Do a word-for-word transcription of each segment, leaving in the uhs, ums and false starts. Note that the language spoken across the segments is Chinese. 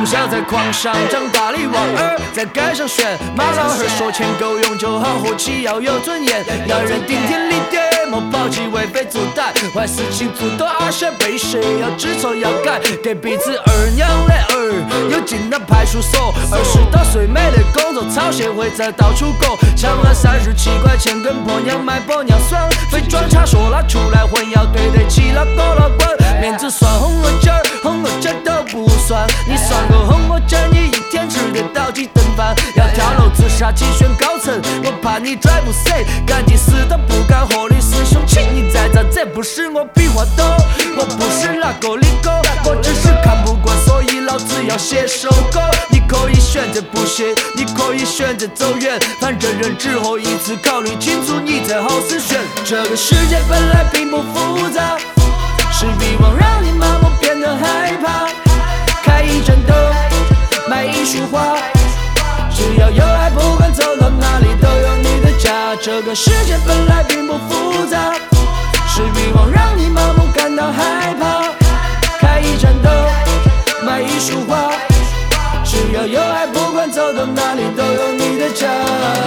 从小在矿上长大的娃儿，在街上炫。马老汉说钱够用就好，活起要有尊严。要人顶天立地，莫抛弃为非作歹。坏事情做多二选被谁要知错要改，给彼此二娘的儿又进了派出所。二十多岁没得工作，草协会在到处拱，抢了三十七块钱跟婆娘买婆娘爽。非装叉说了出来混，要对得起老狗老滚。面子算红了筋儿，红了筋都不算。你算个红我筋，你一天吃得到几顿饭？要跳楼自杀去选高层，我怕你拽不死，赶紧死都不敢和你师兄请你再找，这不是我比划多，我不是那个理工，我只是看不惯，所以老子要写首歌。你可以选择不写，你可以选择走远，反正人只活一次，考虑清楚你再好生选。这个世界本来并不复杂，是欲望让你麻木变得害怕。开一盏灯，买一束花，只要有爱，不管走到哪里都有你的家。这个世界本来并不复杂，是欲望让你麻木感到害怕。开一盏灯，买一束花，只要有爱，不管走到哪里都有你的家。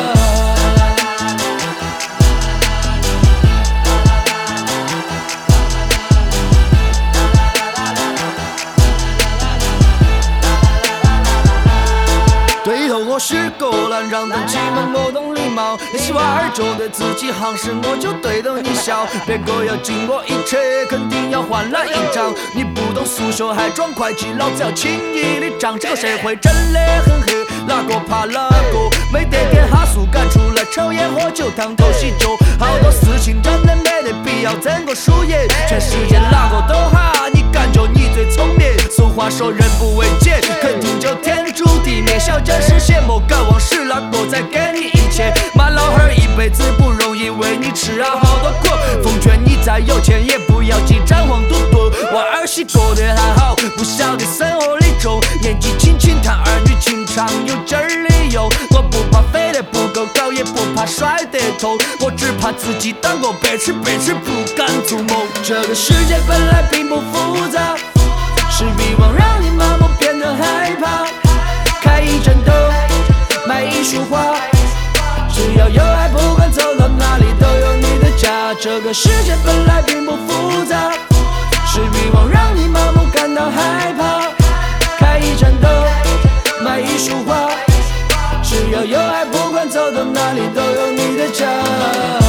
对头我是个懒让人欺瞒我懂礼貌，你希望儿就对自己行事，我就对着你笑。别个要敬我一切，肯定要还来一张。你不懂数学还装会计，老子要轻易的账。这个社会真的很黑，哪个怕哪个？没得点哈数赶出来抽烟喝酒当头洗脚，好多事情真的没得必要争个输赢。全世界哪个都哈，你感觉你最聪明。俗话说人不为贱，肯定就天诛地灭。小家实现莫敢忘是哪个在给你一切？马老汉一辈子不容易，为你吃了好多苦。奉劝你再有钱也不要去沾黄赌毒。我儿媳过得还好，不晓得生活的重。年纪轻轻谈儿女情长，有劲儿的有。我不怕飞得不够高，也不怕摔得痛，我只怕自己当个白痴，白痴不敢做梦。这个世界本来并不复杂，是欲望让你麻木变得害怕。开一盏灯，买一束花，只要有爱，不管走到哪里都有你的家。这个世界本来并不复杂，是欲望让你麻木感到害怕。开一盏灯，买一束花，只要有爱，不管走到哪里都有你的家。